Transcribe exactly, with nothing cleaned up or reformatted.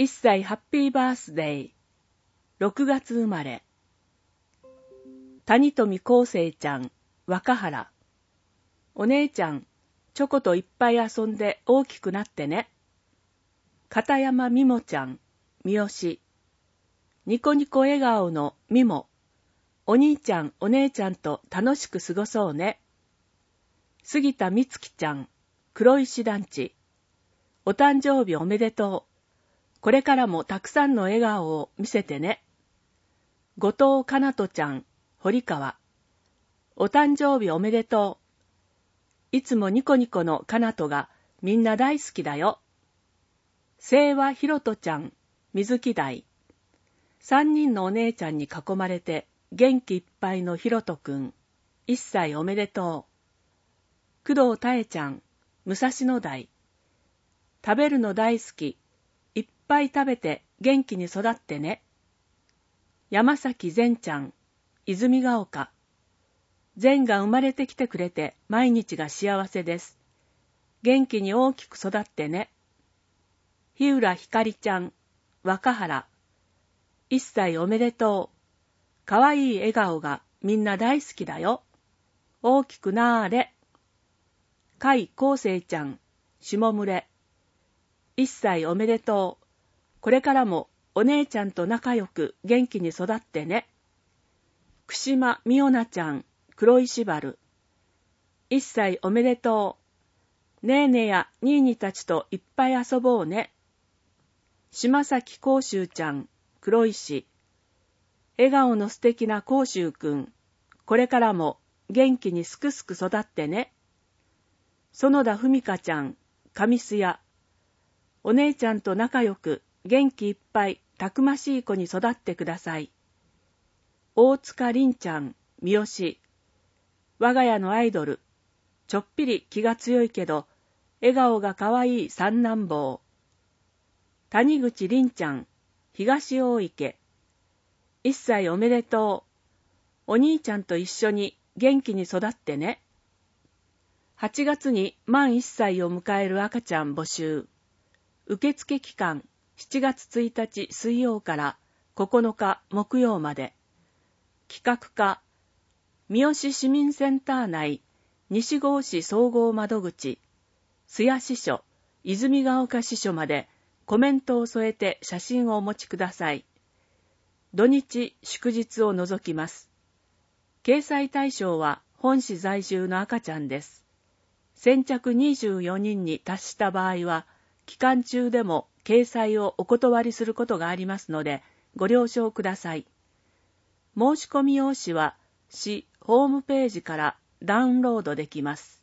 いっさいハッピーバースデー。ろくがつ生まれ。谷富康生ちゃん、若原。お姉ちゃん、チョコといっぱい遊んで大きくなってね。片山みもちゃん、三好。ニコニコ笑顔のみも。お兄ちゃん、お姉ちゃんと楽しく過ごそうね。杉田みつきちゃん、黒石団地。お誕生日おめでとう。これからもたくさんの笑顔を見せてね。後藤かなとちゃん、堀川。お誕生日おめでとう。いつもニコニコのかなとがみんな大好きだよ。清和ひろとちゃん、水木台。三人のお姉ちゃんに囲まれて元気いっぱいのひろとくん。一歳おめでとう。工藤たえちゃん、武蔵野台。食べるの大好き。いっぱい食べて元気に育ってね。山崎善ちゃん、泉ヶ丘。善が生まれてきてくれて毎日が幸せです。元気に大きく育ってね。日浦ひかりちゃん、若原。一歳おめでとう。かわいい笑顔がみんな大好きだよ。大きくなーれ。甲斐こうせいちゃん、下村。一歳おめでとう。これからもお姉ちゃんと仲良く元気に育ってね。串間みおなちゃん、黒石原。一歳おめでとう。ねえねえやにいにたちといっぱい遊ぼうね。島崎こうしゅうちゃん、黒石。笑顔の素敵なこうしゅうくん。これからも元気にすくすく育ってね。園田文香ちゃん、上須屋。お姉ちゃんと仲良く元気いっぱいたくましい子に育ってください。大塚凛ちゃん、三好。我が家のアイドル。ちょっぴり気が強いけど笑顔がかわいい三男坊。谷口凛ちゃん、東大池。一歳おめでとう。お兄ちゃんと一緒に元気に育ってね。はちがつに満いっさいを迎える赤ちゃん募集。受付期間しちがつついたち水曜からここのか木曜まで。企画課、三好市民センター内西郷市総合窓口、津谷支所、泉ヶ丘支所までコメントを添えて写真をお持ちください。土日祝日を除きます。掲載対象は本市在住の赤ちゃんです。先着にじゅうよにんに達した場合は、期間中でも掲載をお断りすることがありますので、ご了承ください。申し込み用紙は市ホームページからダウンロードできます。